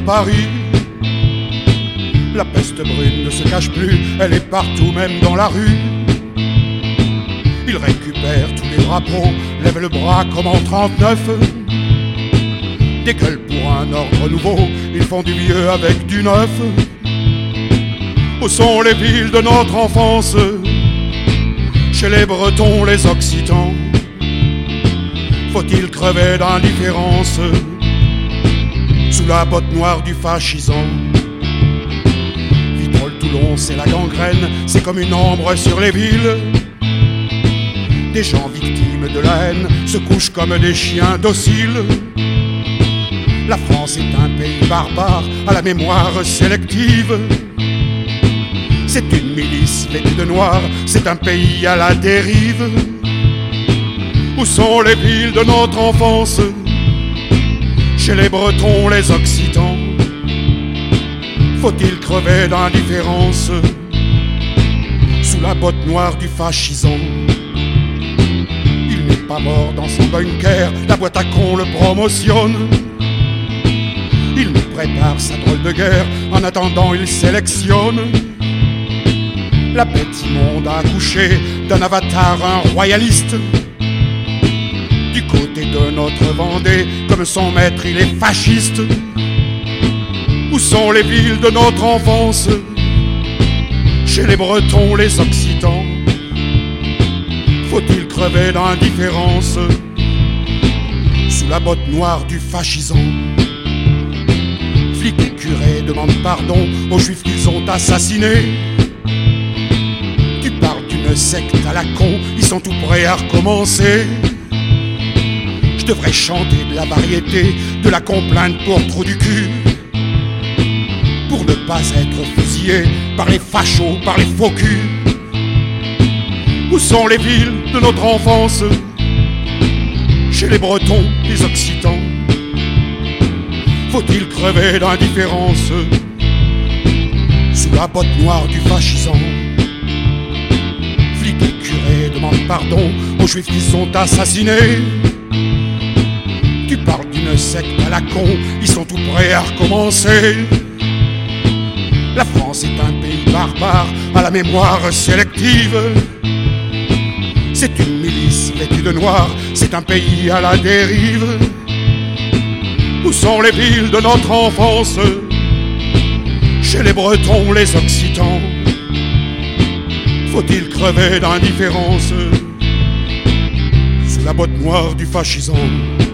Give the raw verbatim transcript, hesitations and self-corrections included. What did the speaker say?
Paris. La peste brune ne se cache plus, elle est partout, même dans la rue. Ils récupèrent tous les drapeaux, lèvent le bras comme en trente-neuf. Des gueules pour un ordre nouveau, ils font du vieux avec du neuf. Où sont les villes de notre enfance? Chez les Bretons, les Occitans. Faut-il crever d'indifférence sous la botte noire du fascisant? Vitrolles, Toulon, c'est la gangrène, c'est comme une ombre sur les villes. Des gens victimes de la haine se couchent comme des chiens dociles. La France est un pays barbare à la mémoire sélective. C'est une milice vêtue de noir, c'est un pays à la dérive. Où sont les villes de notre enfance? Chez les Bretons, les Occitans. Faut-il crever d'indifférence sous la botte noire du fascisant? Il n'est pas mort dans son bunker, la boîte à con le promotionne. Il nous prépare sa drôle de guerre, en attendant il sélectionne. La bête immonde a accouché d'un avatar, un royaliste. Du côté de notre Vendée, comme son maître, il est fasciste. Où sont les villes de notre enfance? Chez les Bretons, les Occitans. Faut-il crever d'indifférence sous la botte noire du fascisant? Flics et curés demandent pardon aux juifs qu'ils ont assassinés. Tu parles d'une secte à la con, ils sont tout prêts à recommencer. Je devrais chanter de la variété, de la complainte pour trou du cul, pour ne pas être fusillé par les fachos, par les faux culs. Où sont les villes de notre enfance? Chez les Bretons, les Occitans. Faut-il crever d'indifférence sous la botte noire du fascisant? Flics et curés demandent pardon aux juifs qui sont assassinés. Tu parles d'une secte à la con, ils sont tout prêts à recommencer. La France est un pays barbare à la mémoire sélective. C'est une milice vêtue de noir, c'est un pays à la dérive. Où sont les villes de notre enfance? Chez les Bretons, les Occitans. Faut-il crever d'indifférence sous la botte noire du fascisant?